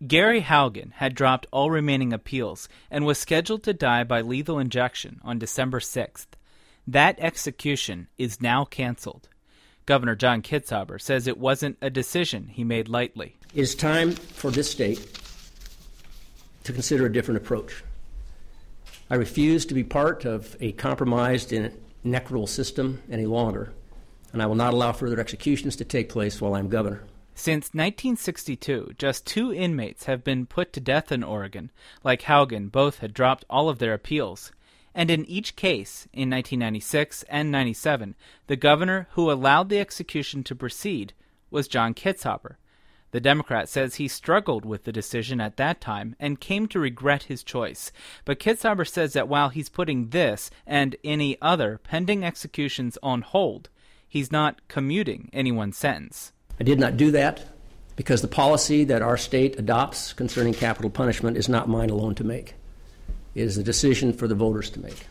Gary Haugen had dropped all remaining appeals and was scheduled to die by lethal injection on December 6th. That execution is now canceled. Governor John Kitzhaber says it wasn't a decision he made lightly. It is time for this state to consider a different approach. I refuse to be part of a compromised and inequitable system any longer, and I will not allow further executions to take place while I'm governor. Since 1962, just 2 inmates have been put to death in Oregon. Like Haugen, both had dropped all of their appeals. And in each case, in 1996 and 97, the governor who allowed the execution to proceed was John Kitzhaber. The Democrat says he struggled with the decision at that time and came to regret his choice. But Kitzhaber says that while he's putting this and any other pending executions on hold, he's not commuting anyone's sentence. I did not do that because the policy that our state adopts concerning capital punishment is not mine alone to make. It is a decision for the voters to make.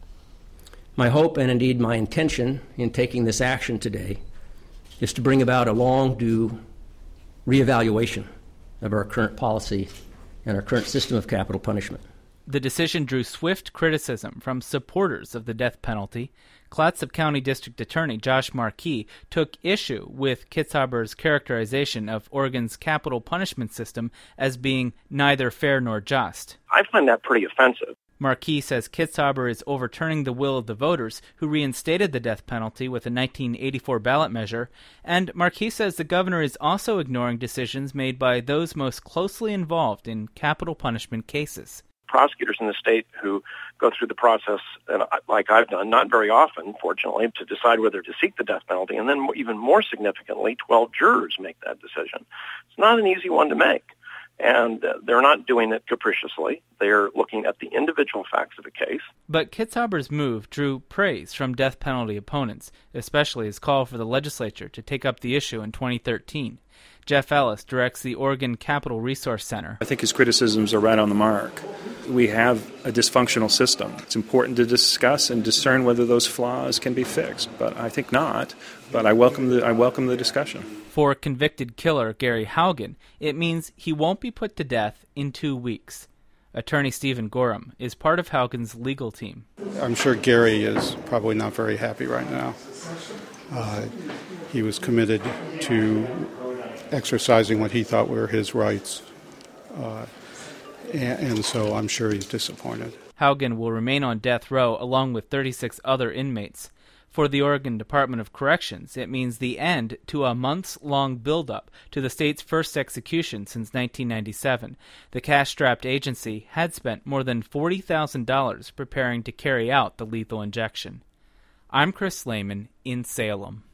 My hope, and indeed my intention in taking this action today, is to bring about a long-due reevaluation of our current policy and our current system of capital punishment. The decision drew swift criticism from supporters of the death penalty. Clatsop County District Attorney Josh Markey took issue with Kitzhaber's characterization of Oregon's capital punishment system as being neither fair nor just. I find that pretty offensive. Markey says Kitzhaber is overturning the will of the voters who reinstated the death penalty with a 1984 ballot measure, and Markey says the governor is also ignoring decisions made by those most closely involved in capital punishment cases. Prosecutors in the state who go through the process, like I've done, not very often, fortunately, to decide whether to seek the death penalty, and then even more significantly, 12 jurors make that decision. It's not an easy one to make. And they're not doing it capriciously. They're looking at the individual facts of a case. But Kitzhaber's move drew praise from death penalty opponents, especially his call for the legislature to take up the issue in 2013. Jeff Ellis directs the Oregon Capital Resource Center. I think his criticisms are right on the mark. We have a dysfunctional system. It's important to discuss and discern whether those flaws can be fixed, but I think not. But I welcome the discussion. For convicted killer Gary Haugen, it means he won't be put to death in 2 weeks. Attorney Stephen Gorham is part of Haugen's legal team. I'm sure Gary is probably not very happy right now. He was committed to exercising what he thought were his rights, and so I'm sure he's disappointed. Haugen will remain on death row along with 36 other inmates. For the Oregon Department of Corrections, it means the end to a months-long buildup to the state's first execution since 1997. The cash-strapped agency had spent more than $40,000 preparing to carry out the lethal injection. I'm Chris Lehman in Salem.